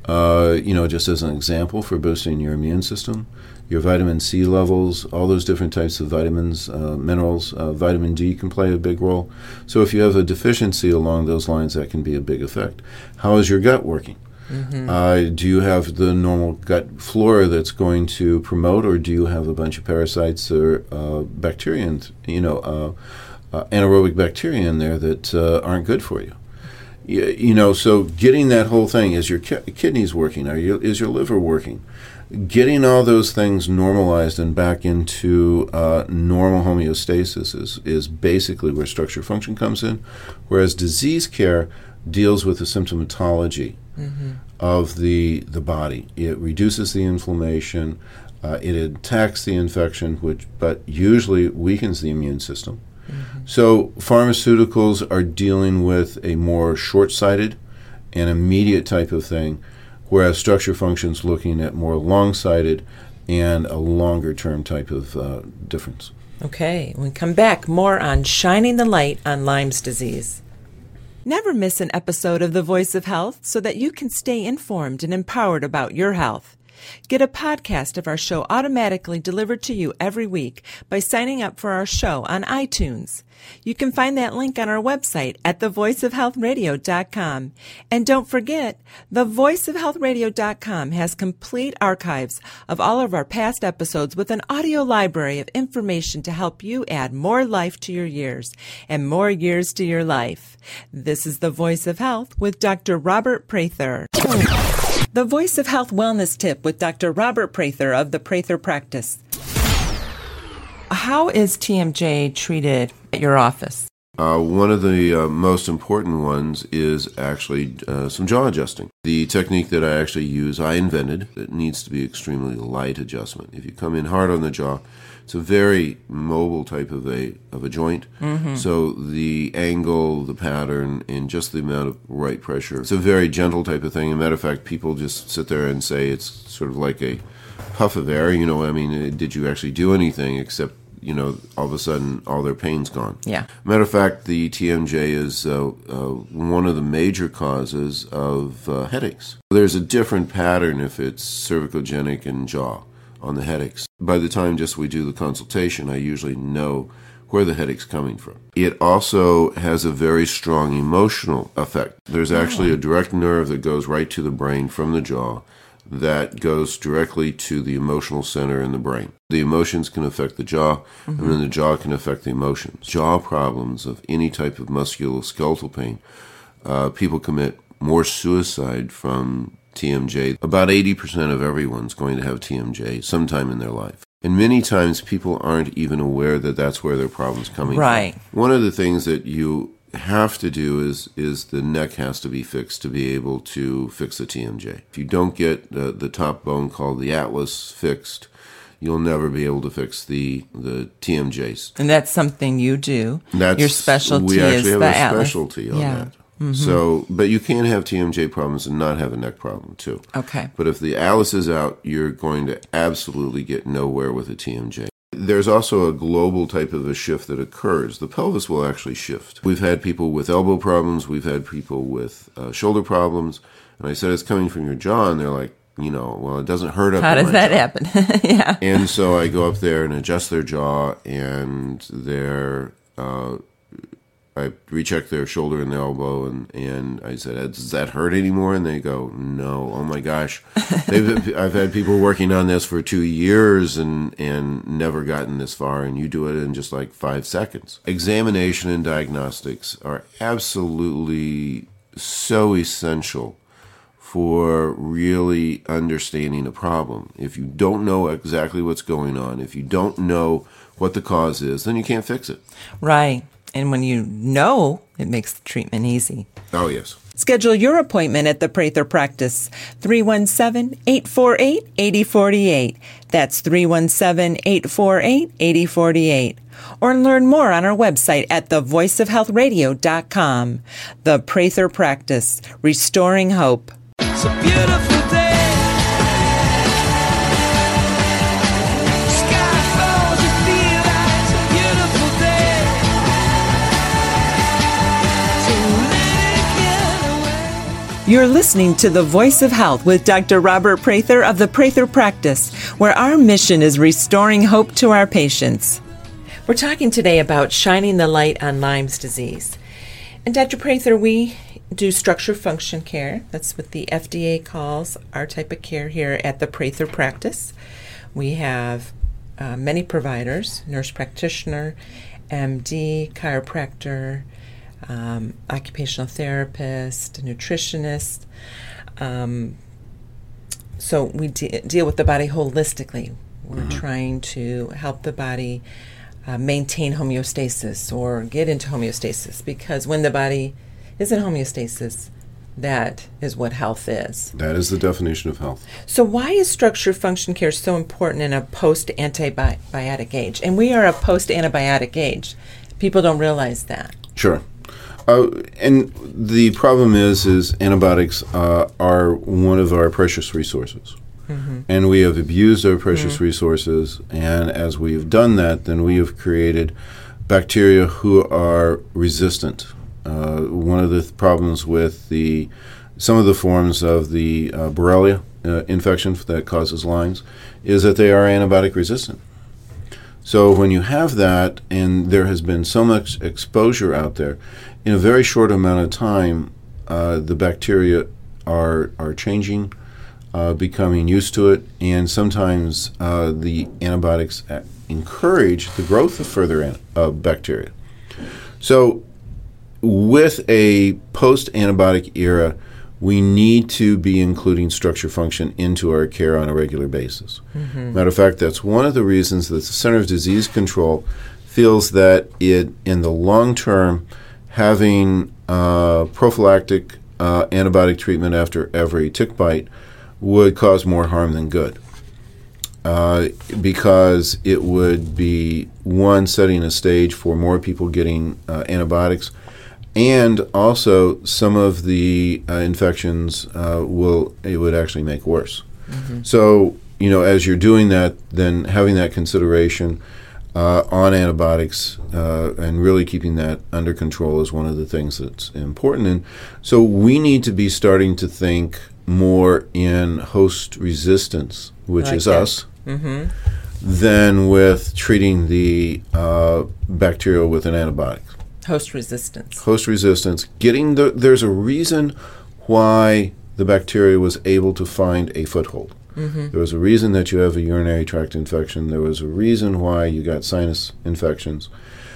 Uh, you know, just as an example for boosting your immune system. Your vitamin C levels, all those different types of vitamins, uh, minerals, uh, vitamin D can play a big role. So if you have a deficiency along those lines, that can be a big effect. How is your gut working? Mm-hmm. Uh, do you have the normal gut flora that's going to promote, or do you have a bunch of parasites or uh, bacteria, and, you know, uh, uh, anaerobic bacteria in there that uh, aren't good for you? You, you know, so getting that whole thing, is your ki- kidneys working? Are you, is your liver working? Getting all those things normalized and back into uh, normal homeostasis is, is basically where structure function comes in, whereas disease care deals with the symptomatology mm-hmm. of the the body. It reduces the inflammation, uh, it attacks the infection, which but usually weakens the immune system. Mm-hmm. So pharmaceuticals are dealing with a more short-sighted and immediate type of thing, whereas structure function's looking at more long-sighted and a longer-term type of uh, difference. Okay, when we come back, more on shining the light on Lyme's disease. Never miss an episode of The Voice of Health so that you can stay informed and empowered about your health. Get a podcast of our show automatically delivered to you every week by signing up for our show on iTunes. You can find that link on our website at the voice of health radio dot com. And don't forget, the voice of health radio dot com has complete archives of all of our past episodes with an audio library of information to help you add more life to your years and more years to your life. This is The Voice of Health with Doctor Robert Prather. The Voice of Health Wellness Tip with Doctor Robert Prather of the Prather Practice. How is T M J treated at your office? Uh, one of the uh, most important ones is actually uh, some jaw adjusting. The technique that I actually use, I invented. It needs to be extremely light adjustment. If you come in hard on the jaw, it's a very mobile type of a of a joint. Mm-hmm. So the angle, the pattern, and just the amount of right pressure, it's a very gentle type of thing. As a matter of fact, people just sit there and say it's sort of like a puff of air. You know, I mean, did you actually do anything except, you know, all of a sudden all their pain's gone. Yeah. Matter of fact, the T M J is uh, uh, one of the major causes of uh, headaches. There's a different pattern if it's cervicogenic and jaw on the headaches. By the time just we do the consultation, I usually know where the headache's coming from. It also has a very strong emotional effect. There's actually a direct nerve that goes right to the brain from the jaw that goes directly to the emotional center in the brain. The emotions can affect the jaw, mm-hmm. and then the jaw can affect the emotions. Jaw problems of any type of musculoskeletal pain, uh, people commit more suicide from T M J. About eighty percent of everyone's going to have T M J sometime in their life. And many times people aren't even aware that that's where their problem's coming right. from. One of the things that you have to do is is the neck has to be fixed to be able to fix the T M J. If you don't get the, the top bone called the atlas fixed, you'll never be able to fix the, the T M Js. And that's something you do. That's, Your specialty we actually is have the a atlas. specialty on yeah. that. Mm-hmm. So, but you can have T M J problems and not have a neck problem too. Okay. But if the atlas is out, you're going to absolutely get nowhere with a T M J. There's also a global type of a shift that occurs. The pelvis will actually shift. We've had people with elbow problems. We've had people with uh, shoulder problems. And I said, it's coming from your jaw. And they're like, you know, well, it doesn't hurt up How does that jaw. happen? yeah. And so I go up there and adjust their jaw, and their uh, I recheck their shoulder and their elbow, and, and I said, does that hurt anymore? And they go, no. Oh my gosh. They've, I've had people working on this for two years and, and never gotten this far, and you do it in just like five seconds. Examination and diagnostics are absolutely so essential for really understanding a problem. If you don't know exactly what's going on, if you don't know what the cause is, then you can't fix it. Right. And when you know, it makes the treatment easy. Oh, yes. Schedule your appointment at the Prather Practice, three one seven, eight four eight, eight zero four eight. That's three one seven, eight four eight, eight zero four eight. Or learn more on our website at the voice of health radio dot com. The Prather Practice, restoring hope. It's a beautiful day. Sky falls, you feel like it's a beautiful day. So let it get away. You're listening to The Voice of Health with Doctor Robert Prather of the Prather Practice, where our mission is restoring hope to our patients. We're talking today about shining the light on Lyme's disease. And Doctor Prather, we do structure function care. That's what the F D A calls our type of care here at the Prather Practice. We have uh, many providers, nurse practitioner, M D, chiropractor, um, occupational therapist, nutritionist. Um, so we de- deal with the body holistically. We're mm-hmm. trying to help the body uh, maintain homeostasis or get into homeostasis, because when the body is in homeostasis, that is what health is. That is the definition of health. So why is structure function care so important in a post-antibiotic age? And we are a post-antibiotic age. People don't realize that. Sure. Uh, and the problem is, is antibiotics uh, are one of our precious resources. Mm-hmm. And we have abused our precious mm-hmm. resources. And as we have done that, then we have created bacteria who are resistant. Uh, one of the th- problems with the some of the forms of the uh, Borrelia uh, infection that causes Lyme's is that they are antibiotic resistant. So when you have that, and there has been so much exposure out there, in a very short amount of time, uh, the bacteria are are changing, uh, becoming used to it, and sometimes uh, the antibiotics encourage the growth of further an- uh, bacteria. So with a post-antibiotic era, we need to be including structure function into our care on a regular basis. Mm-hmm. Matter of fact, that's one of the reasons that the Center of Disease Control feels that it, in the long term, having uh, prophylactic uh, antibiotic treatment after every tick bite would cause more harm than good. Uh, because it would be, one, setting a stage for more people getting uh, antibiotics, and also some of the uh, infections uh, will it would actually make worse. Mm-hmm. So, you know, as you're doing that, then having that consideration uh, on antibiotics uh, and really keeping that under control is one of the things that's important. And so we need to be starting to think more in host resistance, which like is that. us, mm-hmm. than with treating the uh, bacteria with an antibiotic. Host resistance. Host resistance. Getting the there's a reason why the bacteria was able to find a foothold. Mm-hmm. There was a reason that you have a urinary tract infection. There was a reason why you got sinus infections.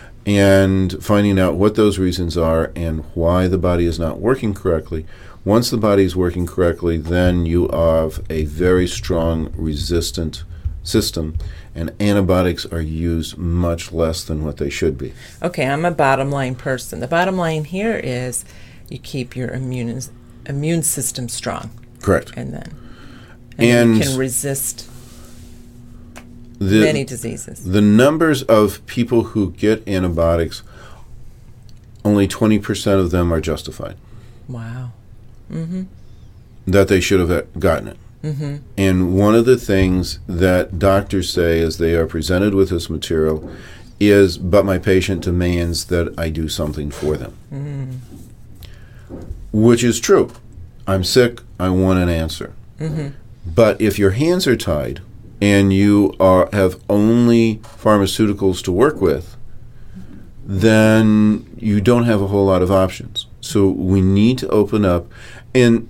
And finding out what those reasons are and why the body is not working correctly. Once the body is working correctly, then you have a very strong resistant system, and antibiotics are used much less than what they should be. Okay, I'm a bottom line person. The bottom line here is you keep your immune immune system strong. Correct. And then and, and you can resist the, many diseases. The numbers of people who get antibiotics, only twenty percent of them are justified. Wow. Mm-hmm. That they should have gotten it. Mm-hmm. And one of the things that doctors say as they are presented with this material is, but my patient demands that I do something for them. Mm-hmm. Which is true. I'm sick, I want an answer. Mm-hmm. But if your hands are tied and you are have only pharmaceuticals to work with, then you don't have a whole lot of options. So we need to open up. And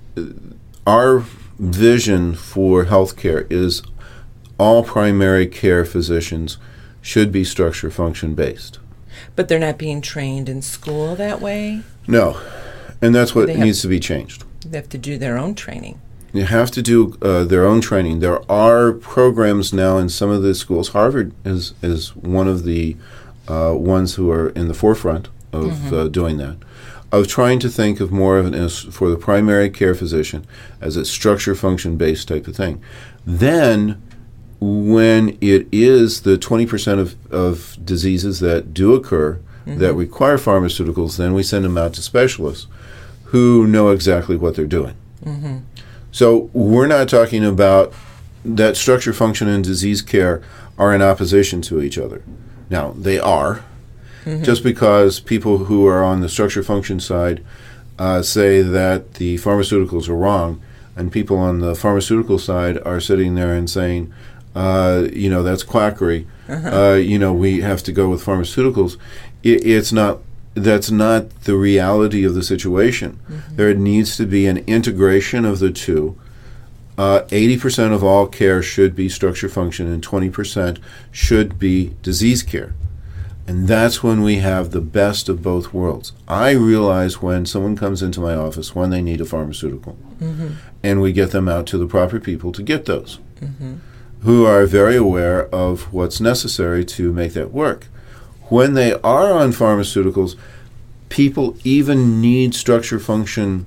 our vision for healthcare is all primary care physicians should be structure function based. But they're not being trained in school that way? No. And that's what They have- needs to be changed. They have to do their own training. You have to do uh, their own training. There are programs now in some of the schools. Harvard is, is one of the uh, ones who are in the forefront of mm-hmm. uh, doing that, of trying to think of more of an as for the primary care physician as a structure function based type of thing. Then when it is the twenty percent of, of diseases that do occur mm-hmm. that require pharmaceuticals, then we send them out to specialists who know exactly what they're doing. Mm-hmm. So we're not talking about that structure function and disease care are in opposition to each other. Now, they are. Mm-hmm. Just because people who are on the structure function side uh, say that the pharmaceuticals are wrong, and people on the pharmaceutical side are sitting there and saying, uh, you know, that's quackery. Uh-huh. Uh, you know, we have to go with pharmaceuticals. It, it's not. That's not the reality of the situation. Mm-hmm. There needs to be an integration of the two. Uh, eighty percent of all care should be structure function, and twenty percent should be disease care. And that's when we have the best of both worlds. I realize when someone comes into my office when they need a pharmaceutical, mm-hmm. and we get them out to the proper people to get those, mm-hmm. who are very aware of what's necessary to make that work. When they are on pharmaceuticals, people even need structure function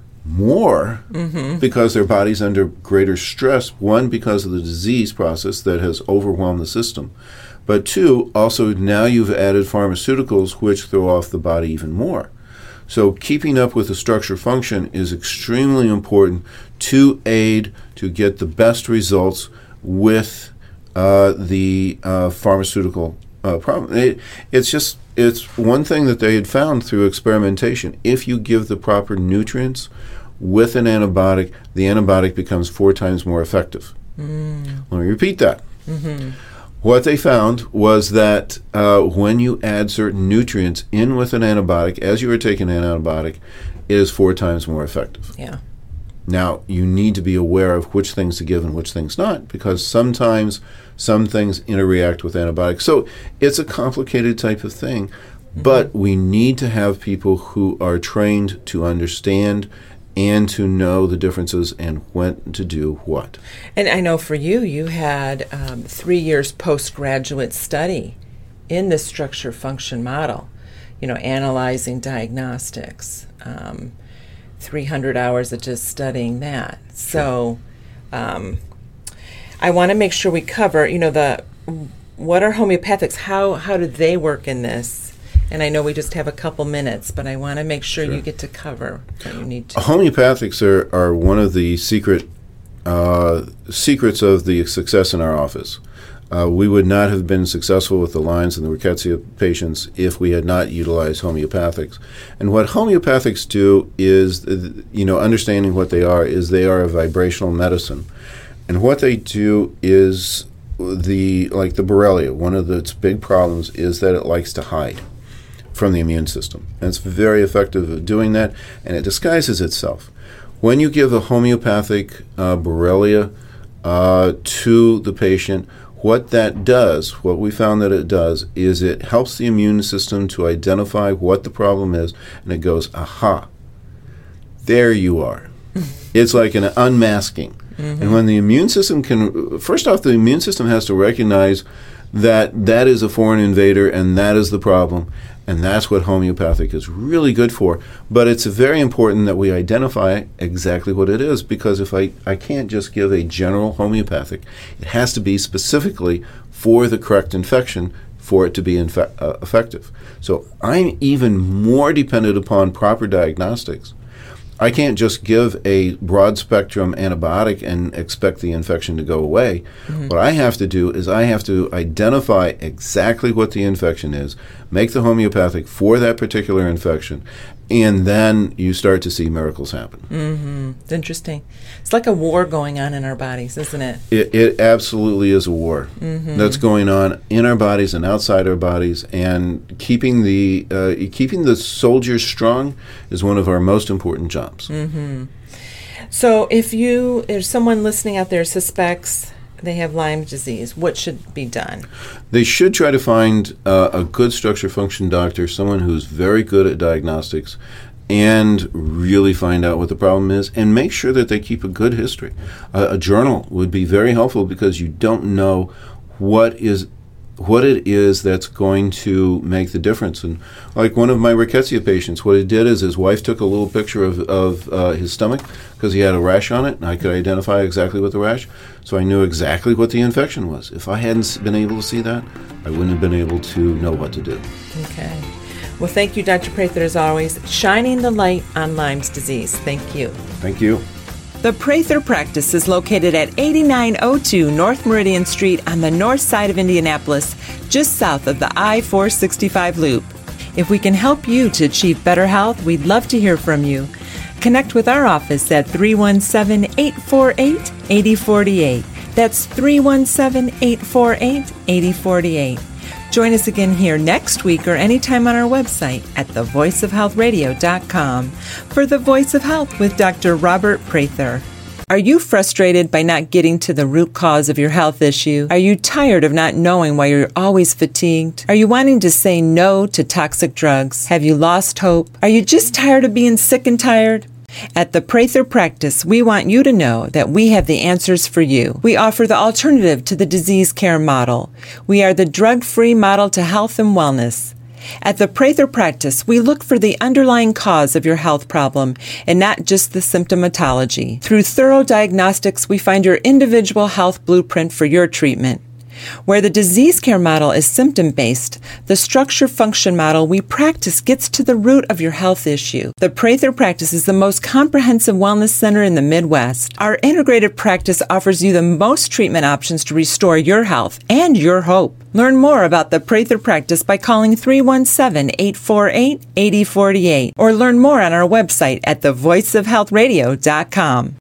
more mm-hmm. because their body's under greater stress. One, because of the disease process that has overwhelmed the system. But two, also now you've added pharmaceuticals which throw off the body even more. So keeping up with the structure function is extremely important to aid to get the best results with uh, the uh, pharmaceutical Uh, problem. It, it's just, it's one thing that they had found through experimentation. If you give the proper nutrients with an antibiotic, the antibiotic becomes four times more effective. Mm. Let me repeat that. Mm-hmm. What they found was that uh, when you add certain nutrients in with an antibiotic, as you are taking an antibiotic, it is four times more effective. Yeah. Now, you need to be aware of which things to give and which things not, because sometimes some things interact with antibiotics. So it's a complicated type of thing, mm-hmm. but we need to have people who are trained to understand and to know the differences and when to do what. And I know for you, you had um, three years postgraduate study in the structure function model, you know, analyzing diagnostics. Um, three hundred hours of just studying that. So um, I want to make sure we cover, you know, the what are homeopathics? How how do they work in this? And I know we just have a couple minutes, but I want to make sure, sure. you get to cover what you need to. Homeopathics are, are one of the secret uh, secrets of the success in our office. Uh, we would not have been successful with the Lyme's and the rickettsia patients if we had not utilized homeopathics. And what homeopathics do is, you know, understanding what they are, is they are a vibrational medicine. And what they do is, the like the Borrelia, one of its big problems is that it likes to hide from the immune system. And it's very effective at doing that, and it disguises itself. When you give a homeopathic uh, Borrelia uh, to the patient, what that does, what we found that it does, is it helps the immune system to identify what the problem is, and it goes, aha, there you are. It's like an unmasking. Mm-hmm. And when the immune system can, first off, the immune system has to recognize that that is a foreign invader and that is the problem, and that's what homeopathic is really good for. But it's very important that we identify exactly what it is, because if I, I can't just give a general homeopathic, it has to be specifically for the correct infection for it to be infe- uh, effective. So I'm even more dependent upon proper diagnostics. I can't just give a broad-spectrum antibiotic and expect the infection to go away. Mm-hmm. What I have to do is I have to identify exactly what the infection is, make the homeopathic for that particular infection, and then you start to see miracles happen. Mm-hmm. It's interesting. It's like a war going on in our bodies, isn't it? It, it absolutely is a war Mm-hmm. that's going on in our bodies and outside our bodies, and keeping the uh, keeping the soldiers strong is one of our most important jobs. Mm-hmm. So if you, if someone listening out there suspects they have Lyme disease, what should be done? They should try to find uh, a good structure function doctor, someone who's very good at diagnostics, and really find out what the problem is, and make sure that they keep a good history. Uh, a journal would be very helpful, because you don't know what is what it is that's going to make the difference. And like one of my rickettsia patients, what he did is his wife took a little picture of, of uh, his stomach, because he had a rash on it, and I could identify exactly what the rash, so I knew exactly what the infection was. If I hadn't been able to see that, I wouldn't have been able to know what to do. Okay. Well, thank you, Doctor Prather, as always, shining the light on Lyme's disease. Thank you. Thank you. The Prather Practice is located at eighty-nine oh two North Meridian Street on the north side of Indianapolis, just south of the I four sixty-five loop. If we can help you to achieve better health, we'd love to hear from you. Connect with our office at three one seven, eight four eight, eight oh four eight. That's three one seven, eight four eight, eight oh four eight. Join us again here next week or anytime on our website at the voice of health radio dot com for The Voice of Health with Doctor Robert Prather. Are you frustrated by not getting to the root cause of your health issue? Are you tired of not knowing why you're always fatigued? Are you wanting to say no to toxic drugs? Have you lost hope? Are you just tired of being sick and tired? At the Prather Practice, we want you to know that we have the answers for you. We offer the alternative to the disease care model. We are the drug-free model to health and wellness. At the Prather Practice, we look for the underlying cause of your health problem and not just the symptomatology. Through thorough diagnostics, we find your individual health blueprint for your treatment. Where the disease care model is symptom-based, the structure-function model we practice gets to the root of your health issue. The Prather Practice is the most comprehensive wellness center in the Midwest. Our integrated practice offers you the most treatment options to restore your health and your hope. Learn more about the Prather Practice by calling three one seven, eight four eight, eight oh four eight or learn more on our website at the voice of health radio dot com.